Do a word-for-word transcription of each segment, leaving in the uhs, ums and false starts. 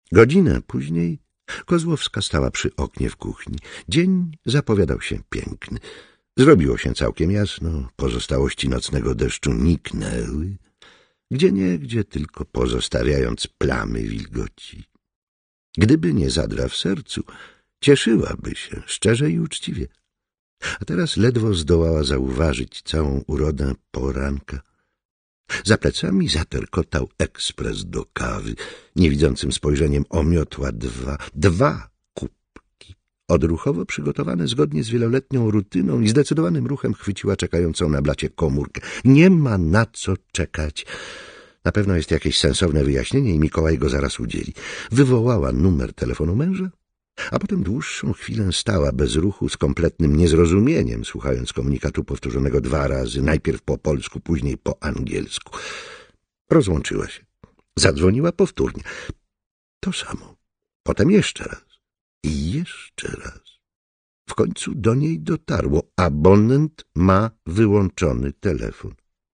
Godzinę później Kozłowska stała przy oknie w kuchni. Dzień zapowiadał się piękny. Zrobiło się całkiem jasno, pozostałości nocnego deszczu niknęły, gdzieniegdzie tylko pozostawiając plamy wilgoci. Gdyby nie zadra w sercu, cieszyłaby się szczerze i uczciwie. A teraz ledwo zdołała zauważyć całą urodę poranka. Za plecami zaterkotał ekspres do kawy. Niewidzącym spojrzeniem omiotła dwa, dwa kubki. Odruchowo przygotowane zgodnie z wieloletnią rutyną i zdecydowanym ruchem chwyciła czekającą na blacie komórkę. Nie ma na co czekać. Na pewno jest jakieś sensowne wyjaśnienie i Mikołaj go zaraz udzieli. Wywołała numer telefonu męża, a potem dłuższą chwilę stała bez ruchu z kompletnym niezrozumieniem, słuchając komunikatu powtórzonego dwa razy, najpierw po polsku, później po angielsku. Rozłączyła się. Zadzwoniła powtórnie. To samo. Potem jeszcze raz. I jeszcze raz. W końcu do niej dotarło. Abonent ma wyłączony telefon.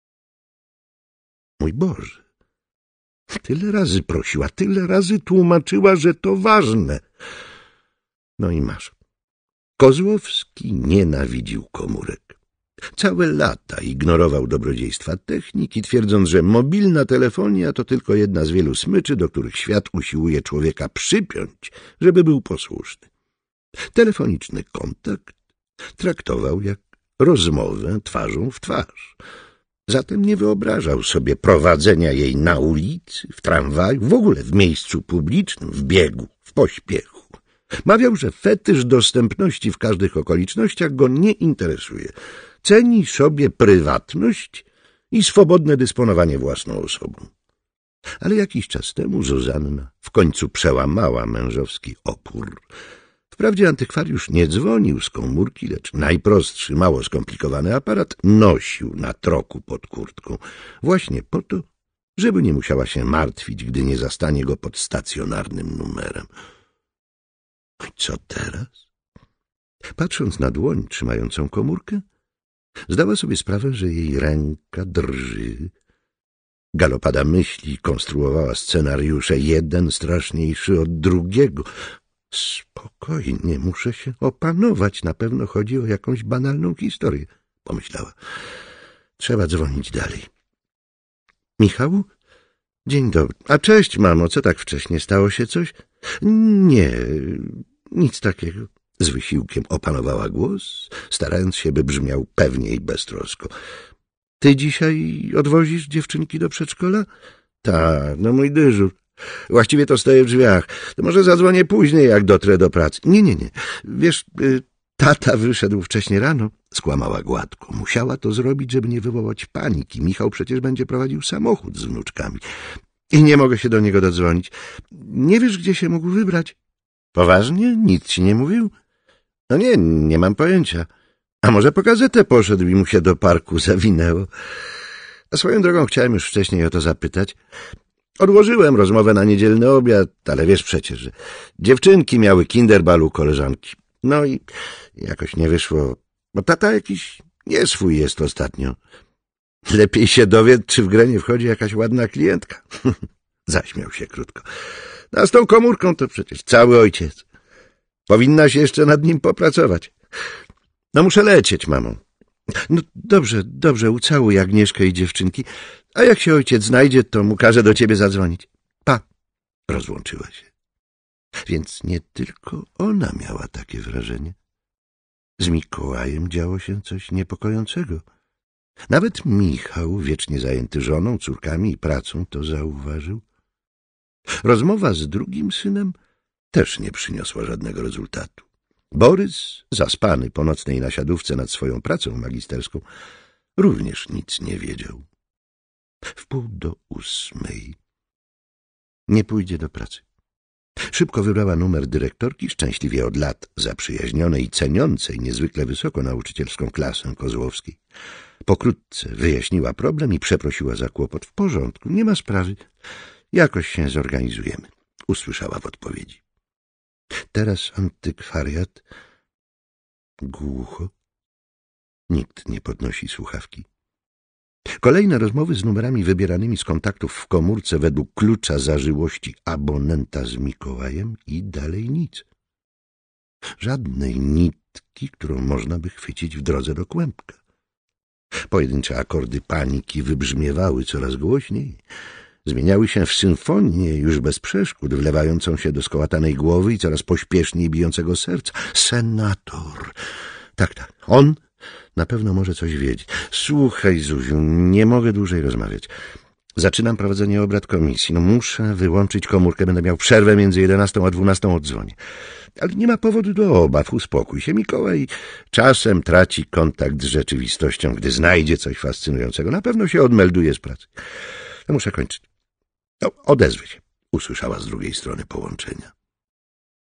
Mój Boże! Tyle razy prosiła, tyle razy tłumaczyła, że to ważne. No i masz. Kozłowski nienawidził komórek. Całe lata ignorował dobrodziejstwa techniki, twierdząc, że mobilna telefonia to tylko jedna z wielu smyczy, do których świat usiłuje człowieka przypiąć, żeby był posłuszny. Telefoniczny kontakt traktował jak rozmowę twarzą w twarz. Zatem nie wyobrażał sobie prowadzenia jej na ulicy, w tramwaju, w ogóle w miejscu publicznym, w biegu, w pośpiechu. Mawiał, że fetysz dostępności w każdych okolicznościach go nie interesuje. Ceni sobie prywatność i swobodne dysponowanie własną osobą. Ale jakiś czas temu Zuzanna w końcu przełamała mężowski opór. Wprawdzie antykwariusz nie dzwonił z komórki, lecz najprostszy, mało skomplikowany aparat nosił na troku pod kurtką, właśnie po to, żeby nie musiała się martwić, gdy nie zastanie go pod stacjonarnym numerem. I co teraz? Patrząc na dłoń trzymającą komórkę, zdała sobie sprawę, że jej ręka drży. Galopada myśli konstruowała scenariusze, jeden straszniejszy od drugiego. Spokojnie, muszę się opanować. Na pewno chodzi o jakąś banalną historię, pomyślała. Trzeba dzwonić dalej. Michał? Dzień dobry. A cześć, mamo, co tak wcześnie? Stało się coś? Nie, nic takiego. Z wysiłkiem opanowała głos, starając się, by brzmiał pewnie i beztrosko. Ty dzisiaj odwozisz dziewczynki do przedszkola? Tak, no mój dyżur. Właściwie to stoję w drzwiach. To może zadzwonię później, jak dotrę do pracy. Nie, nie, nie. Wiesz, tata wyszedł wcześnie rano. Skłamała gładko. Musiała to zrobić, żeby nie wywołać paniki. Michał przecież będzie prowadził samochód z wnuczkami. I nie mogę się do niego dodzwonić. Nie wiesz, gdzie się mógł wybrać? Poważnie? Nic ci nie mówił? No nie, nie mam pojęcia. A może po gazetę poszedł i mu się do parku zawinęło. A swoją drogą chciałem już wcześniej o to zapytać. Odłożyłem rozmowę na niedzielny obiad, ale wiesz przecież, że dziewczynki miały kinderbal u koleżanki. No i jakoś nie wyszło, bo tata jakiś nie swój jest ostatnio. Lepiej się dowiedz, czy w grę nie wchodzi jakaś ładna klientka. Zaśmiał się krótko. A z tą komórką to przecież cały ojciec. Powinnaś jeszcze nad nim popracować. No muszę lecieć, mamo. No dobrze, dobrze, ucałuj Agnieszkę i dziewczynki, a jak się ojciec znajdzie, to mu każe do ciebie zadzwonić. Pa! Rozłączyła się. Więc nie tylko ona miała takie wrażenie. Z Mikołajem działo się coś niepokojącego. Nawet Michał, wiecznie zajęty żoną, córkami i pracą, to zauważył. Rozmowa z drugim synem też nie przyniosła żadnego rezultatu. Borys, zaspany po nocnej nasiadówce nad swoją pracą magisterską, również nic nie wiedział. Wpół do ósmej. Nie pójdzie do pracy. Szybko wybrała numer dyrektorki, szczęśliwie od lat zaprzyjaźnionej i ceniącej niezwykle wysoko nauczycielską klasę Kozłowskiej. Pokrótce wyjaśniła problem i przeprosiła za kłopot. W porządku, nie ma sprawy. Jakoś się zorganizujemy, usłyszała w odpowiedzi. Teraz antykwariat. Głucho. Nikt nie podnosi słuchawki. Kolejne rozmowy z numerami wybieranymi z kontaktów w komórce według klucza zażyłości abonenta z Mikołajem i dalej nic. Żadnej nitki, którą można by chwycić w drodze do kłębka. Pojedyncze akordy paniki wybrzmiewały coraz głośniej. Zmieniały się w symfonię już bez przeszkód, wlewającą się do skołatanej głowy i coraz pośpieszniej bijącego serca. Senator. Tak, tak, on na pewno może coś wiedzieć. Słuchaj, Zuziu, nie mogę dłużej rozmawiać. Zaczynam prowadzenie obrad komisji. No muszę wyłączyć komórkę, będę miał przerwę między jedenastą a dwunastą odzwonię. Ale nie ma powodu do obaw, uspokój się. Mikołaj czasem traci kontakt z rzeczywistością, gdy znajdzie coś fascynującego. Na pewno się odmelduje z pracy. No muszę kończyć. No, odezwę się, usłyszała z drugiej strony połączenia.